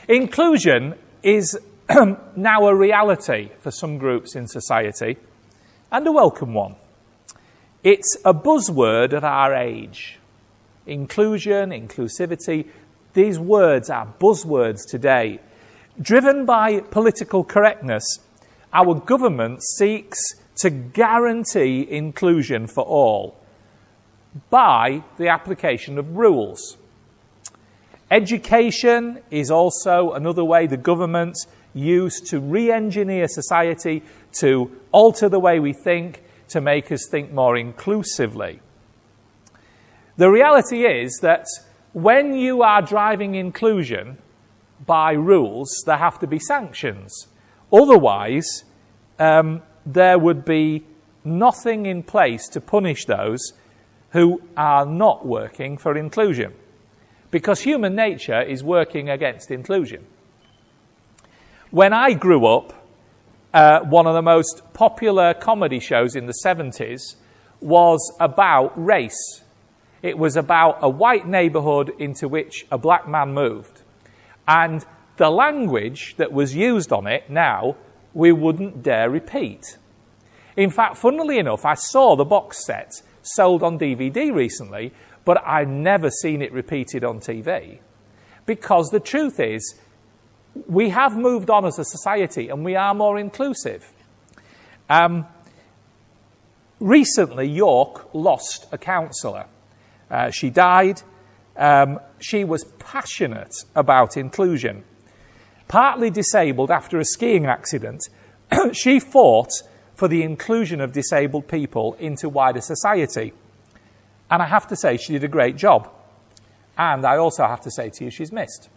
Inclusion is now a reality for some groups in society, and a welcome one. It's a buzzword of our age. Inclusion, inclusivity, these words are buzzwords today. Driven by political correctness, our government seeks to guarantee inclusion for all by the application of rules. Education is also another way the government used to re-engineer society, to alter the way we think, to make us think more inclusively. The reality is that when you are driving inclusion by rules, there have to be sanctions. Otherwise, there would be nothing in place to punish those who are not working for inclusion. Because human nature is working against inclusion. When I grew up, one of the most popular comedy shows in the 70s was about race. It was about a white neighbourhood into which a black man moved. And the language that was used on it now, we wouldn't dare repeat. In fact, funnily enough, I saw the box set sold on DVD recently, but I've never seen it repeated on TV. Because the truth is, we have moved on as a society and we are more inclusive. Recently, York lost a councillor. She died. She was passionate about inclusion. Partly disabled after a skiing accident, she fought for the inclusion of disabled people into wider society. And I have to say, she did a great job. And I also have to say to you, she's missed.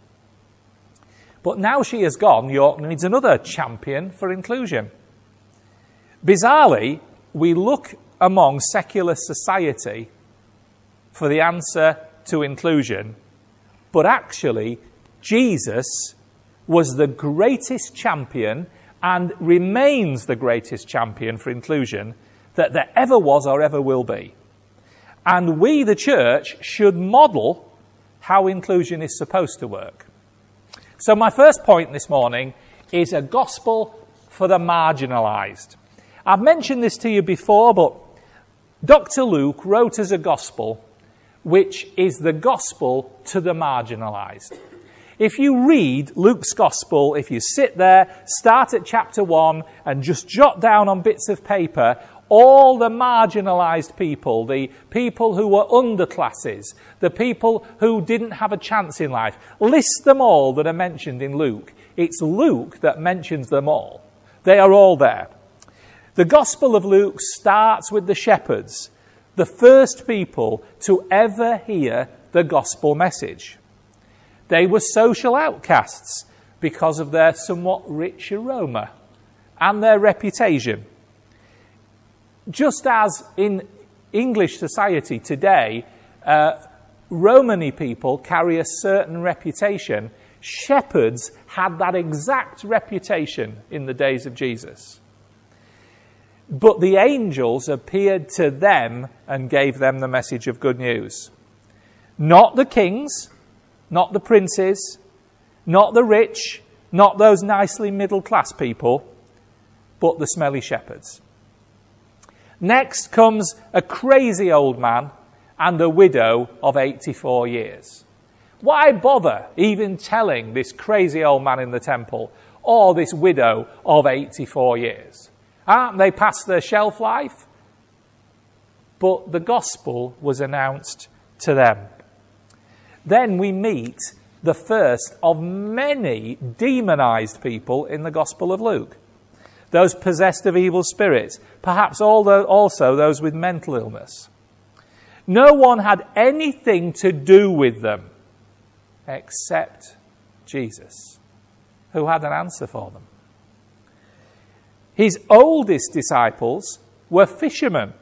But now she has gone, York needs another champion for inclusion. Bizarrely, we look among secular society for the answer to inclusion, but actually, Jesus was the greatest champion and remains the greatest champion for inclusion that there ever was or ever will be. And we, the church, should model how inclusion is supposed to work. So my first point this morning is a gospel for the marginalised. I've mentioned this to you before, but Dr. Luke wrote us a gospel which is the gospel to the marginalised. If you read Luke's gospel, if you sit there, start at chapter 1 and just jot down on bits of paper all the marginalised people, the people who were underclasses, the people who didn't have a chance in life, list them all that are mentioned in Luke. It's Luke that mentions them all. They are all there. The Gospel of Luke starts with the shepherds, the first people to ever hear the gospel message. They were social outcasts because of their somewhat rich aroma and their reputation. Just as in English society today, Romany people carry a certain reputation, shepherds had that exact reputation in the days of Jesus. But the angels appeared to them and gave them the message of good news. Not the kings, not the princes, not the rich, not those nicely middle-class people, but the smelly shepherds. Next comes a crazy old man and a widow of 84 years. Why bother even telling this crazy old man in the temple or this widow of 84 years? Aren't they past their shelf life? But the gospel was announced to them. Then we meet the first of many demonized people in the Gospel of Luke. Those possessed of evil spirits, perhaps also those with mental illness. No one had anything to do with them except Jesus, who had an answer for them. His oldest disciples were fishermen.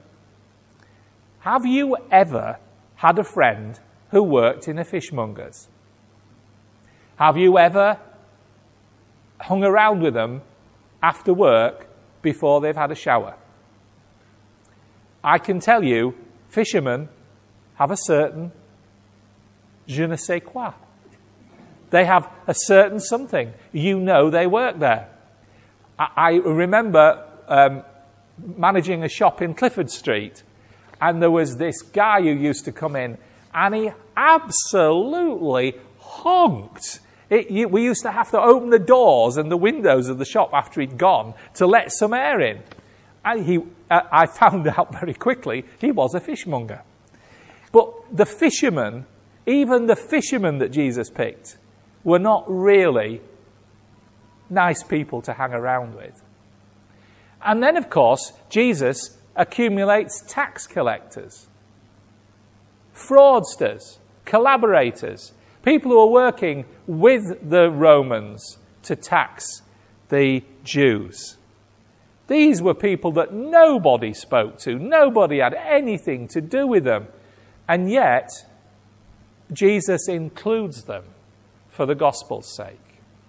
Have you ever had a friend who worked in a fishmonger's? Have you ever hung around with them after work before they've had a shower? I can tell you, fishermen have a certain je ne sais quoi. They have a certain something. You know they work there. I remember managing a shop in Clifford Street, and there was this guy who used to come in, and he absolutely honked. We used to have to open the doors and the windows of the shop after he'd gone to let some air in. And I found out very quickly he was a fishmonger. But the fishermen, even the fishermen that Jesus picked, were not really nice people to hang around with. And then, of course, Jesus accumulates tax collectors, fraudsters, collaborators, people who are working with the Romans to tax the Jews. These were people that nobody spoke to. Nobody had anything to do with them. And yet, Jesus includes them for the gospel's sake.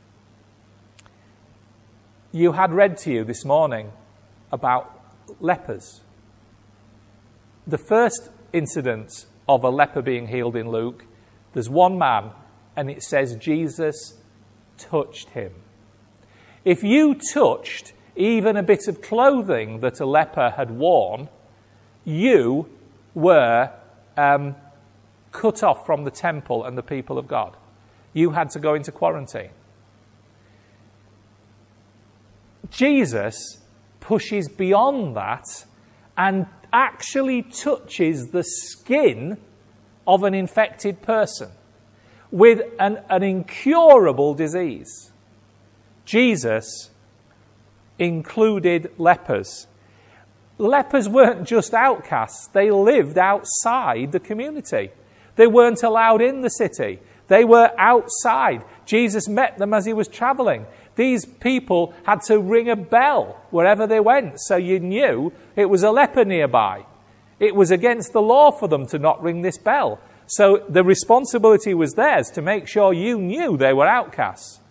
You had read to you this morning about lepers. The first incident of a leper being healed in Luke, there's one man, and it says Jesus touched him. If you touched even a bit of clothing that a leper had worn, you were cut off from the temple and the people of God. You had to go into quarantine. Jesus pushes beyond that and actually touches the skin of an infected person with an incurable disease. Jesus included lepers. Lepers weren't just outcasts. They lived outside the community. They weren't allowed in the city. They were outside. Jesus met them as he was travelling. These people had to ring a bell wherever they went, so you knew it was a leper nearby. It was against the law for them to not ring this bell. So the responsibility was theirs to make sure you knew they were outcasts.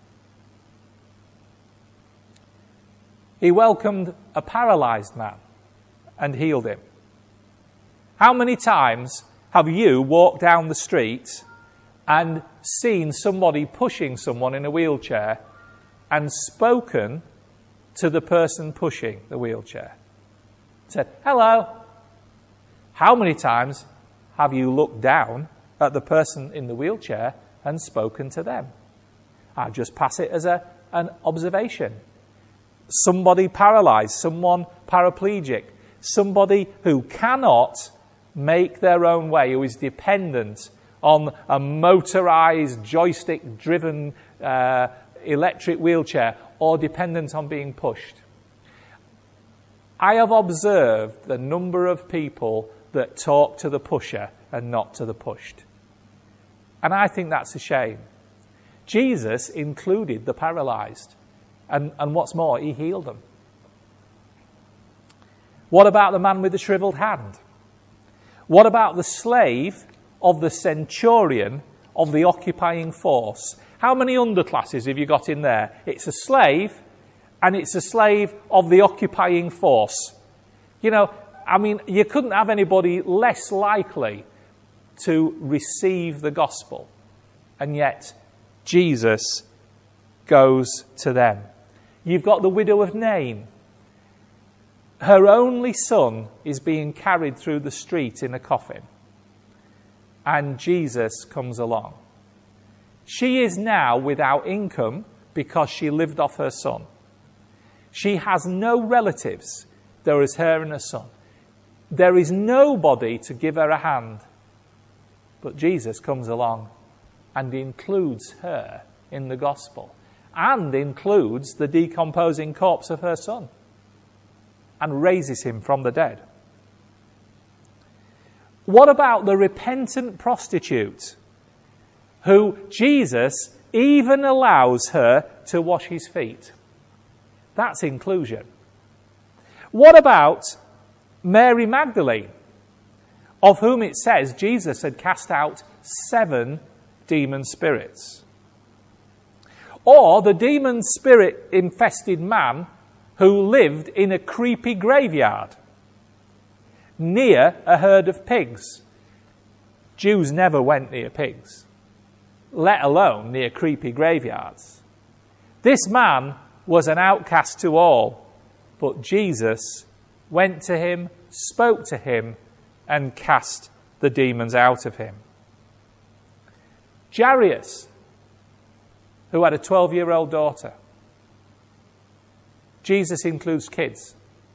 He welcomed a paralyzed man and healed him. How many times have you walked down the street and seen somebody pushing someone in a wheelchair and spoken to the person pushing the wheelchair? Said, hello. How many times have you looked down at the person in the wheelchair and spoken to them? I just pass it as an observation. Somebody paralyzed, someone paraplegic, somebody who cannot make their own way, who is dependent on a motorized, joystick-driven electric wheelchair, or dependent on being pushed. I have observed the number of people that talk to the pusher and not to the pushed. And I think that's a shame. Jesus included the paralyzed. And what's more, he healed them. What about the man with the shriveled hand? What about the slave of the centurion of the occupying force? How many underclasses have you got in there? It's a slave, and it's a slave of the occupying force. You know, I mean, you couldn't have anybody less likely to receive the gospel. And yet, Jesus goes to them. You've got the widow of Nain. Her only son is being carried through the street in a coffin. And Jesus comes along. She is now without income because she lived off her son. She has no relatives. There is her and her son. There is nobody to give her a hand. But Jesus comes along and includes her in the gospel, and includes the decomposing corpse of her son, and raises him from the dead. What about the repentant prostitute, who Jesus even allows her to wash his feet? That's inclusion. What about Mary Magdalene, of whom it says Jesus had cast out 7 demon spirits? Or the demon spirit-infested man who lived in a creepy graveyard near a herd of pigs. Jews never went near pigs. let alone near creepy graveyards. This man was an outcast to all, but Jesus went to him, spoke to him, and cast the demons out of him. Jairus, who had a 12-year-old daughter. Jesus includes kids.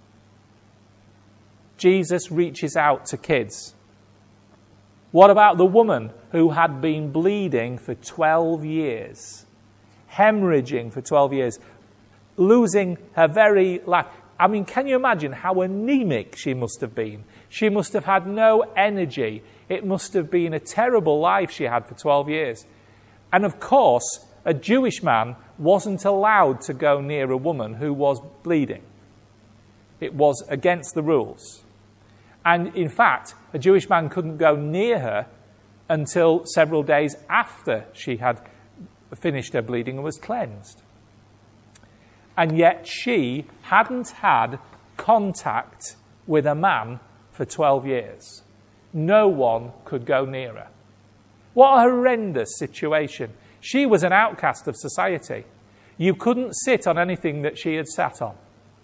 Jesus reaches out to kids. What about the woman who had been bleeding for 12 years? Hemorrhaging for 12 years. Losing her very life. I mean, can you imagine how anemic she must have been? She must have had no energy. It must have been a terrible life she had for 12 years. And of course, a Jewish man wasn't allowed to go near a woman who was bleeding. It was against the rules. And in fact, a Jewish man couldn't go near her until several days after she had finished her bleeding and was cleansed. And yet she hadn't had contact with a man for 12 years. No one could go near her. What a horrendous situation. She was an outcast of society. You couldn't sit on anything that she had sat on.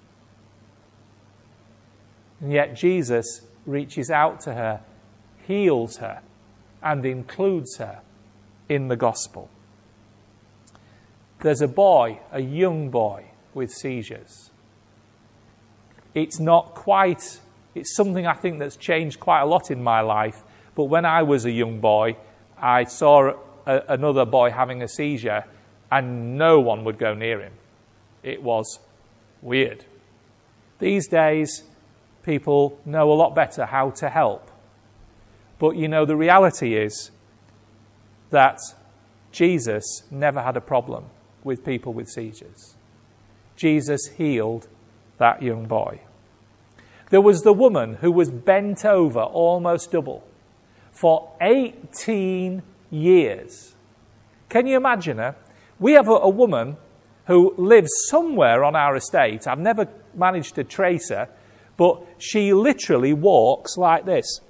And yet Jesus reaches out to her, heals her, and includes her in the gospel. There's a boy, a young boy, with seizures. It's something I think that's changed quite a lot in my life. But when I was a young boy, I saw another boy having a seizure and no one would go near him. It was weird. These days, people know a lot better how to help. But the reality is that Jesus never had a problem with people with seizures. Jesus healed that young boy. There was the woman who was bent over almost double for 18 years. Can you imagine her? We have a woman who lives somewhere on our estate. I've never managed to trace her, but she literally walks like this.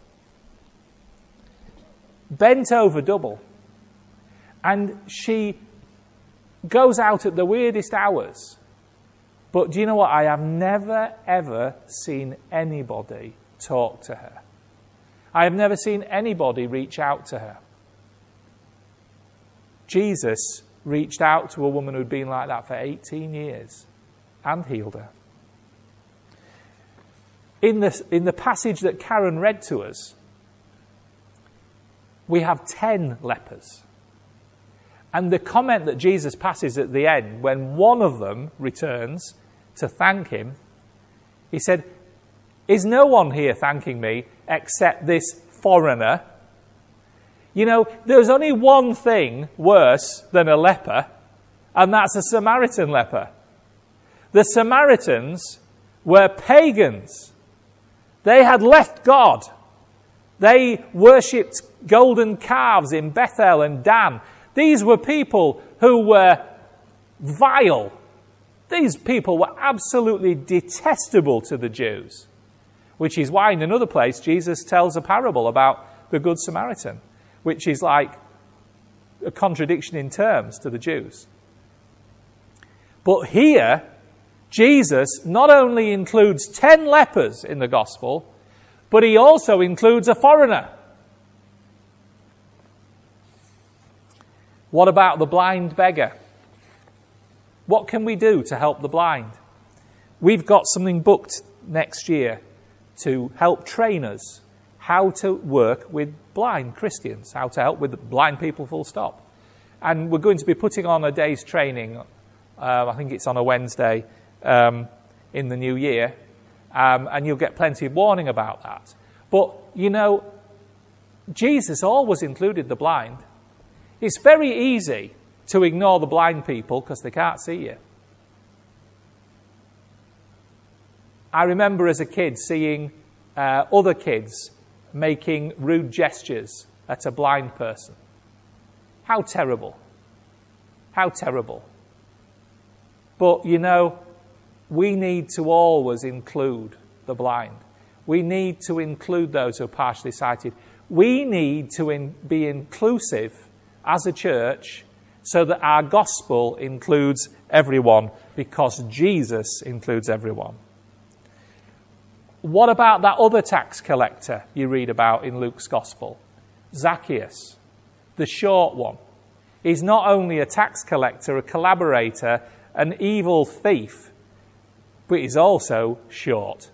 Bent over double. And she goes out at the weirdest hours. But do you know what? I have never, ever seen anybody talk to her. I have never seen anybody reach out to her. Jesus reached out to a woman who'd been like that for 18 years and healed her. In the passage that Karen read to us, we have 10 lepers. And the comment that Jesus passes at the end, when one of them returns to thank him, he said, "Is no one here thanking me except this foreigner?" There's only one thing worse than a leper, and that's a Samaritan leper. The Samaritans were pagans. They had left God. They worshipped golden calves in Bethel and Dan. These were people who were vile. These people were absolutely detestable to the Jews, which is why in another place Jesus tells a parable about the Good Samaritan, which is like a contradiction in terms to the Jews. But here, Jesus not only includes 10 lepers in the gospel, but he also includes a foreigner. What about the blind beggar? What can we do to help the blind? We've got something booked next year to help train us how to work with blind Christians, how to help with blind people full stop. And we're going to be putting on a day's training, I think it's on a Wednesday in the new year, and you'll get plenty of warning about that. But, Jesus always included the blind. It's very easy to ignore the blind people because they can't see you. I remember as a kid seeing other kids making rude gestures at a blind person. How terrible. How terrible. But, we need to always include the blind. We need to include those who are partially sighted. We need to be inclusive as a church so that our gospel includes everyone, because Jesus includes everyone. What about that other tax collector you read about in Luke's gospel? Zacchaeus, the short one. He's not only a tax collector, a collaborator, an evil thief, but he's also short.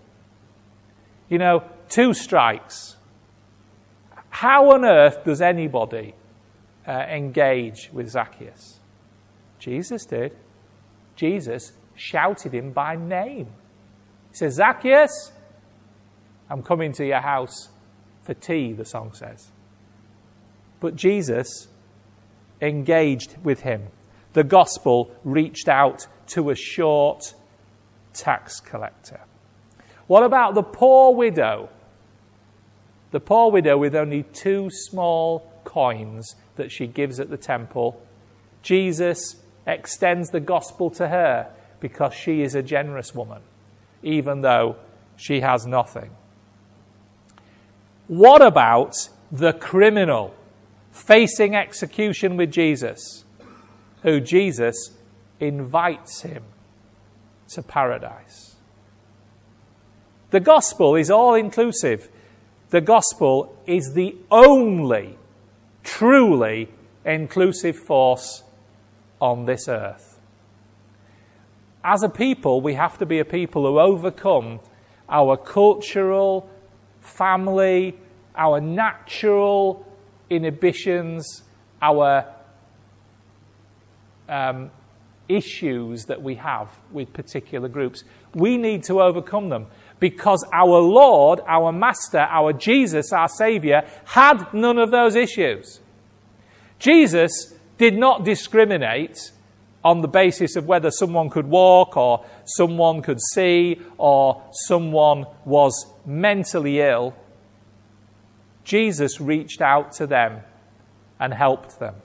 2 strikes. How on earth does anybody engage with Zacchaeus? Jesus did. Jesus shouted him by name. He says, Zacchaeus, I'm coming to your house for tea, the song says. But Jesus engaged with him. The gospel reached out to a short tax collector. What about the poor widow? The poor widow with only 2 small coins that she gives at the temple. Jesus extends the gospel to her because she is a generous woman, even though she has nothing. What about the criminal facing execution with Jesus, who Jesus invites him to paradise? The gospel is all-inclusive. The gospel is the only truly inclusive force on this earth. As a people, we have to be a people who overcome our cultural, family, our natural inhibitions, our issues that we have with particular groups. We need to overcome them because our Lord, our Master, our Jesus, our Saviour, had none of those issues. Jesus did not discriminate on the basis of whether someone could walk or someone could see or someone was mentally ill. Jesus reached out to them and helped them.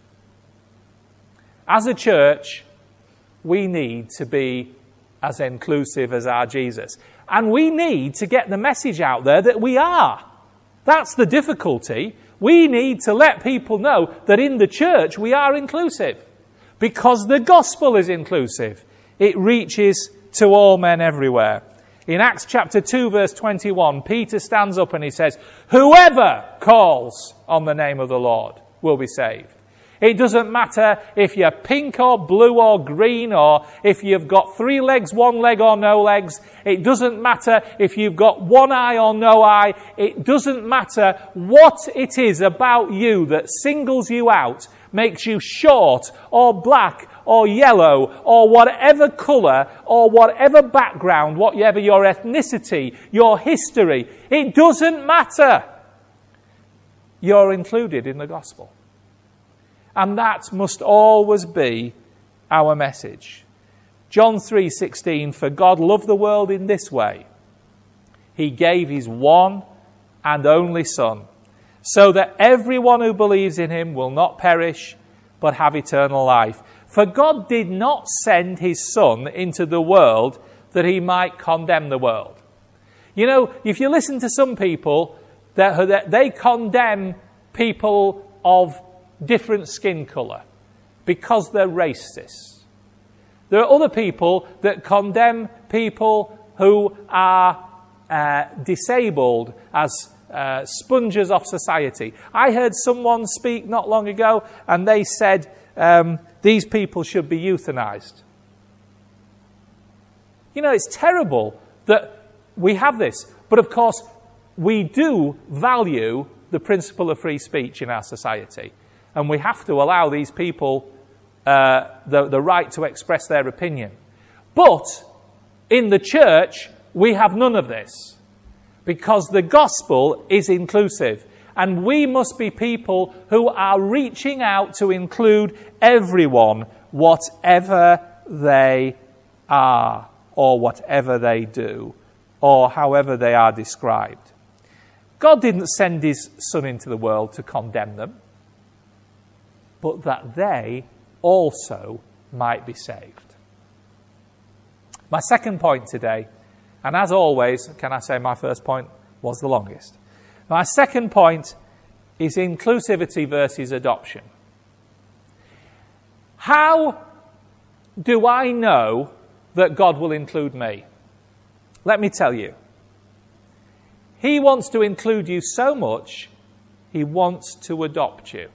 As a church, we need to be as inclusive as our Jesus. And we need to get the message out there that we are. That's the difficulty. We need to let people know that in the church we are inclusive. Because the gospel is inclusive. It reaches to all men everywhere. In Acts chapter 2 verse 21, Peter stands up and he says, whoever calls on the name of the Lord will be saved. It doesn't matter if you're pink or blue or green, or if you've got 3 legs, 1 leg or no legs. It doesn't matter if you've got 1 eye or no eye. It doesn't matter what it is about you that singles you out, makes you short or black or yellow or whatever colour or whatever background, whatever your ethnicity, your history. It doesn't matter. You're included in the gospel. And that must always be our message. John 3:16, for God loved the world in this way. He gave his one and only Son, so that everyone who believes in him will not perish, but have eternal life. For God did not send his Son into the world that he might condemn the world. You know, if you listen to some people, they condemn people of different skin colour because they're racist. There are other people that condemn people who are disabled as sponges of society. I heard someone speak not long ago and they said these people should be euthanized. You know, it's terrible that we have this. But of course, we do value the principle of free speech in our society. And we have to allow these people the right to express their opinion. But in the church, we have none of this. Because the gospel is inclusive. And we must be people who are reaching out to include everyone, whatever they are, or whatever they do, or however they are described. God didn't send his Son into the world to condemn them, but that they also might be saved. My second point today, and as always, can I say my first point was the longest. My second point is inclusivity versus adoption. How do I know that God will include me? Let me tell you. He wants to include you so much, he wants to adopt you.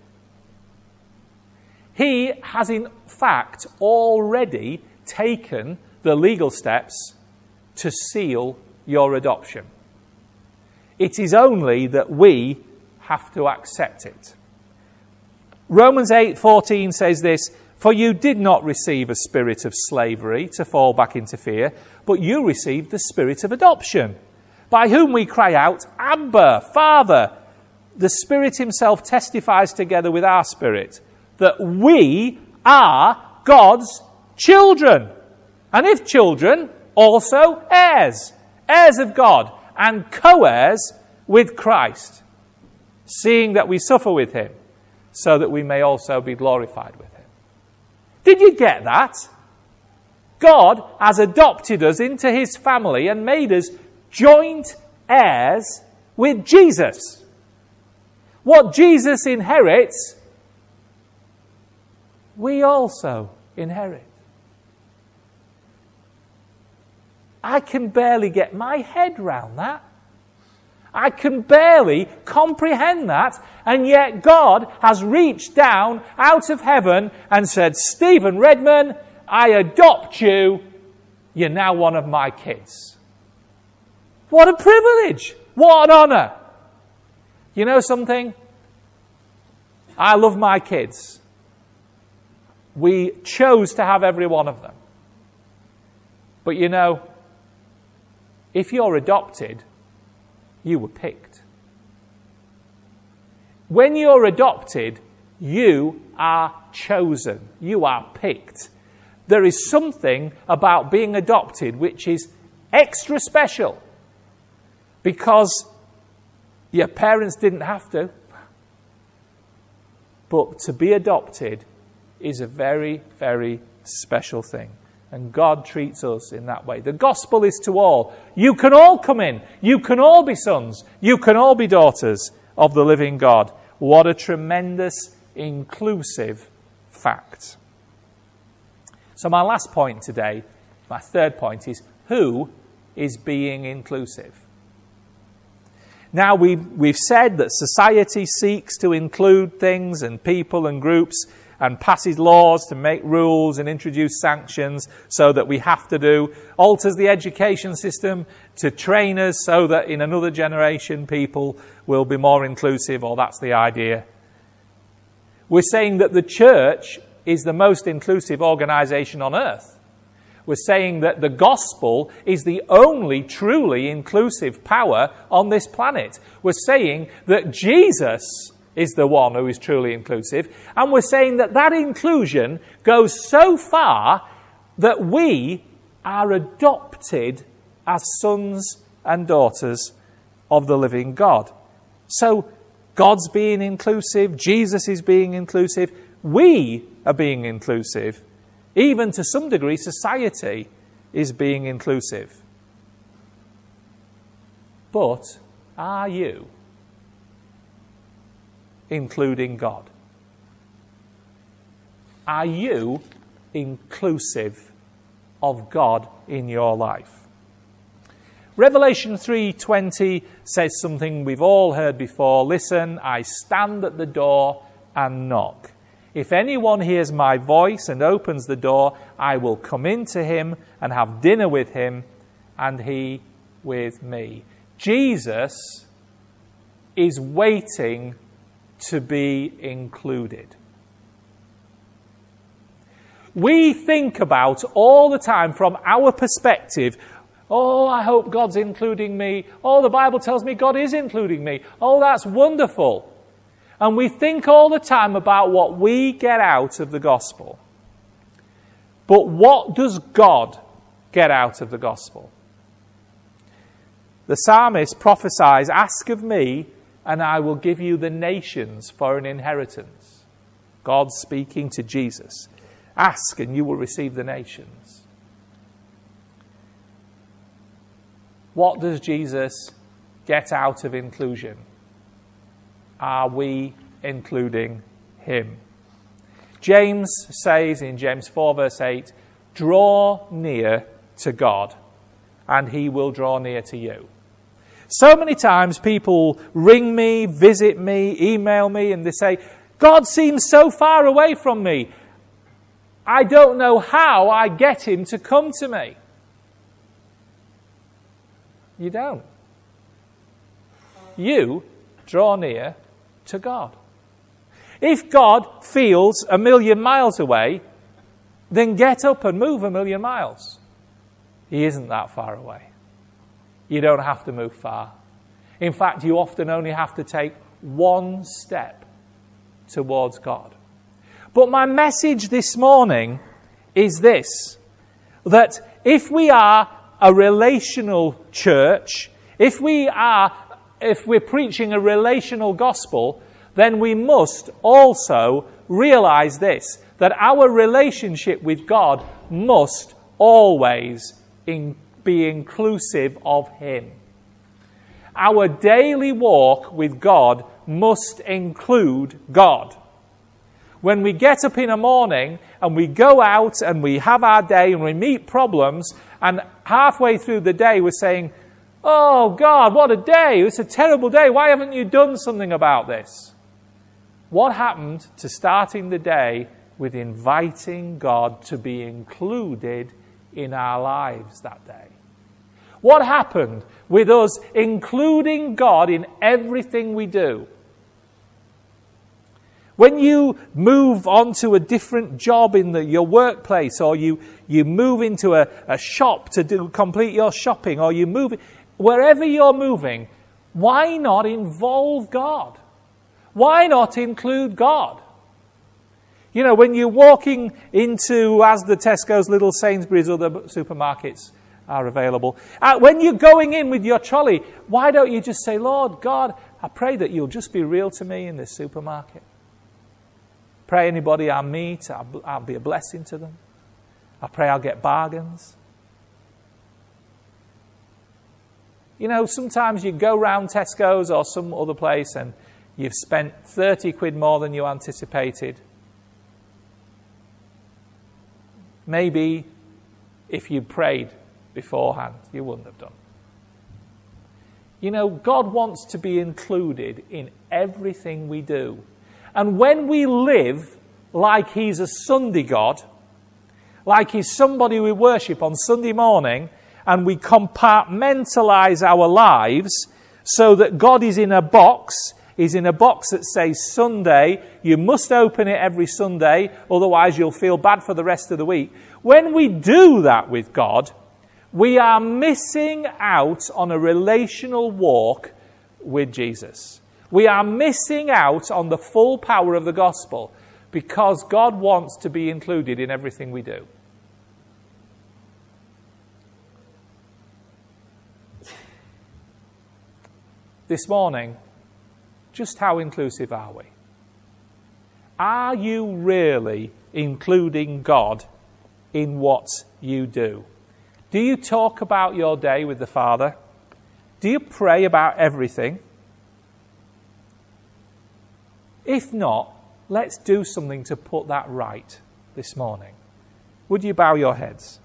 He has in fact already taken the legal steps to seal your adoption. It is only that we have to accept it. Romans 8:14 says this, "For you did not receive a spirit of slavery to fall back into fear, but you received the spirit of adoption, by whom we cry out, Abba, Father." The Spirit himself testifies together with our spirit that we are God's children. And if children, also heirs, heirs of God, and co-heirs with Christ, seeing that we suffer with him, so that we may also be glorified with him. Did you get that? God has adopted us into his family and made us joint heirs with Jesus. What Jesus inherits, we also inherit. I can barely get my head round that. I can barely comprehend that, and yet God has reached down out of heaven and said, "Stephen Redman, I adopt you. You're now one of my kids." What a privilege! What an honour! You know something? I love my kids. We chose to have every one of them. But you know, if you're adopted, you were picked. When you're adopted, you are chosen. You are picked. There is something about being adopted which is extra special because your parents didn't have to. But to be adopted is a very, very special thing. And God treats us in that way. The gospel is to all. You can all come in. You can all be sons. You can all be daughters of the living God. What a tremendous, inclusive fact. So my last point today, my third point, is who is being inclusive? Now, we've said that society seeks to include things and people and groups and passes laws to make rules and introduce sanctions so that we have to do, alters the education system to train us so that in another generation people will be more inclusive, or that's the idea. We're saying that the church is the most inclusive organisation on earth. We're saying that the gospel is the only truly inclusive power on this planet. We're saying that Jesus is the one who is truly inclusive. And we're saying that that inclusion goes so far that we are adopted as sons and daughters of the living God. So God's being inclusive, Jesus is being inclusive, we are being inclusive. Even to some degree, society is being inclusive. But are you including God? Are you inclusive of God in your life? Revelation 3:20 says something we've all heard before. Listen, I stand at the door and knock. If anyone hears my voice and opens the door, I will come into him and have dinner with him, and he with me. Jesus is waiting to be included. We think about all the time from our perspective, oh, I hope God's including me. Oh, the Bible tells me God is including me. Oh, that's wonderful. And we think all the time about what we get out of the gospel. But what does God get out of the gospel? The psalmist prophesies, ask of me, and I will give you the nations for an inheritance. God speaking to Jesus. Ask and you will receive the nations. What does Jesus get out of inclusion? Are we including him? James says in James 4 verse 8, draw near to God and he will draw near to you. So many times people ring me, visit me, email me, and they say, God seems so far away from me. I don't know how I get him to come to me. You don't. You draw near to God. If God feels 1,000,000 miles away, then get up and move 1,000,000 miles. He isn't that far away. You don't have to move far. In fact, you often only have to take one step towards God. But my message this morning is this, that if we are a relational church, if we're preaching a relational gospel, then we must also realize this, that our relationship with God must always be inclusive of him. Our daily walk with God must include God. When we get up in the morning and we go out and we have our day and we meet problems, and halfway through the day we're saying, oh God, what a day, it's a terrible day, why haven't you done something about this? What happened to starting the day with inviting God to be included in our lives that day? What happened with us including God in everything we do? When you move on to a different job in your workplace, or you move into a shop to complete your shopping, or you move, wherever you're moving, why not involve God? Why not include God? You know, when you're walking into Asda, Tesco's, Little Sainsbury's, other supermarkets are available. When you're going in with your trolley, why don't you just say, Lord God, I pray that you'll just be real to me in this supermarket. Pray anybody I meet, I'll be a blessing to them. I pray I'll get bargains. You know, sometimes you go round Tesco's or some other place and you've spent 30 quid more than you anticipated. Maybe if you prayed beforehand, you wouldn't have done. You know, God wants to be included in everything we do. And when we live like he's a Sunday God, like he's somebody we worship on Sunday morning, and we compartmentalize our lives so that God is in a box, is in a box that says Sunday, you must open it every Sunday, otherwise you'll feel bad for the rest of the week. When we do that with God, we are missing out on a relational walk with Jesus. We are missing out on the full power of the gospel because God wants to be included in everything we do. This morning, just how inclusive are we? Are you really including God in what you do? Do you talk about your day with the Father? Do you pray about everything? If not, let's do something to put that right this morning. Would you bow your heads?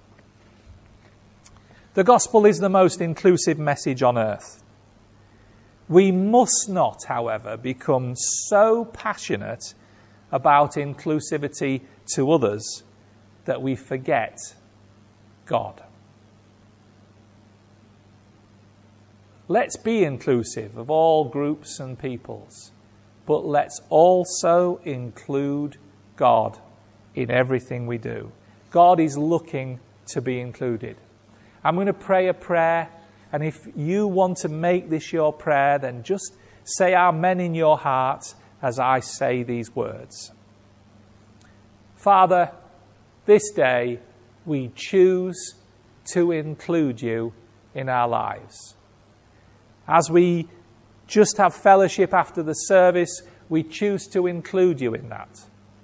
The gospel is the most inclusive message on earth. We must not, however, become so passionate about inclusivity to others that we forget God. Let's be inclusive of all groups and peoples, but let's also include God in everything we do. God is looking to be included. I'm going to pray a prayer, and if you want to make this your prayer, then just say amen in your heart as I say these words. Father, this day we choose to include you in our lives. As we just have fellowship after the service, we choose to include you in that.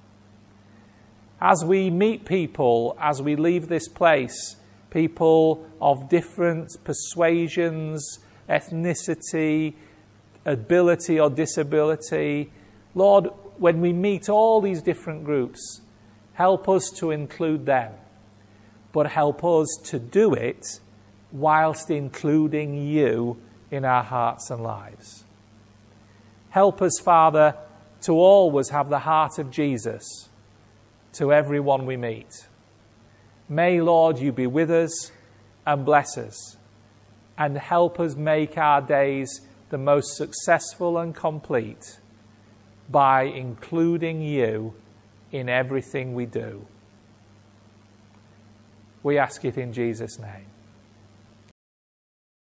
As we meet people, as we leave this place, people of different persuasions, ethnicity, ability or disability, Lord, when we meet all these different groups, help us to include them, but help us to do it whilst including you in our hearts and lives. Help us, Father, to always have the heart of Jesus to everyone we meet. May, Lord, you be with us and bless us, and help us make our days the most successful and complete by including you in everything we do. We ask it in Jesus' name.